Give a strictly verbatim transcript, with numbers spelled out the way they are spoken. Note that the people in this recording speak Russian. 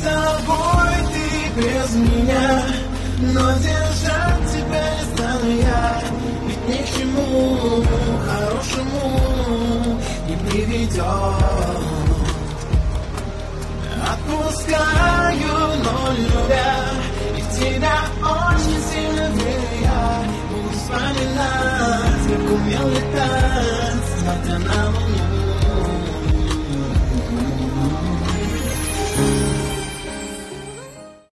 тобой, ты без меня, но держать тебя не стану я. Ведь ни к чему хорошему не приведет. Отпускаю, но любя, и в тебя очень сильно верю я. Буду вспоминать, как умел летать, смотря на